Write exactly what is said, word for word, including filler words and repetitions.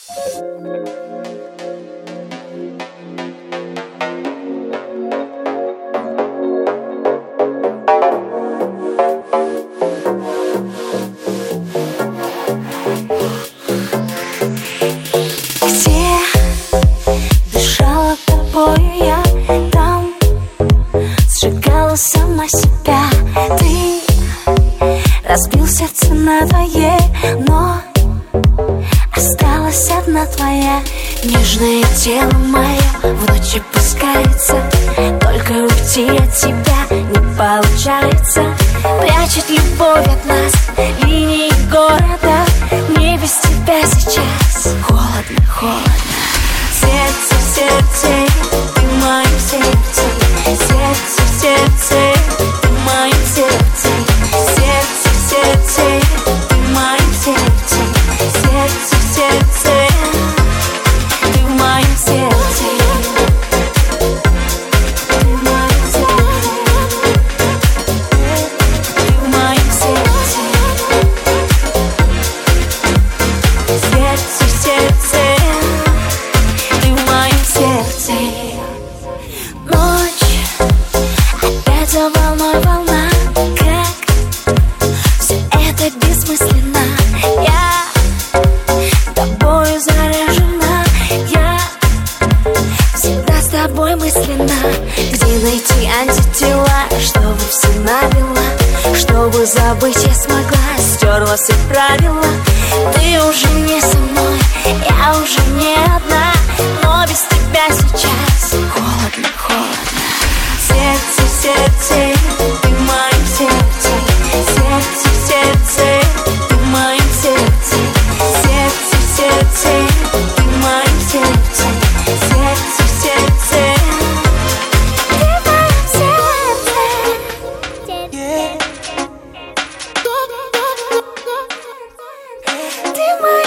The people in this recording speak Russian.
Сама себя. Ты разбил сердце надвое, но осталась одна твоя. Нежное тело мое в ночи пускается, только уйти от тебя не получается. Прячет любовь от нас линии города. Мне без тебя сейчас холодно, холодно. Сердце, сердце, ты в моем сердце. Сердце, сердце, ты в моем сердце. Сердце, сердце, ты в моем сердце. Сердце, сердце, ты в моем сердце. Ты в моем сердце. Ты в моем сердце. Сердце, сердце, ты в моем сердце. Ночь опять за волной волна. Как все это бессмысленно. Я тобою заражена. Я всегда с тобой мысленно. Где найти антитела, чтобы все навела, чтобы забыть я смогла, стерла все правила. Ты уже не со мной, я уже не одна, но без тебя сейчас холодно, холодно. Сердце, сердце, ты в моем сердце. Сердце, сердце, ты в моем сердце. Сердце, сердце, ты в моем сердце. Сердце, сердце, ты в моем сердце. Ты в моем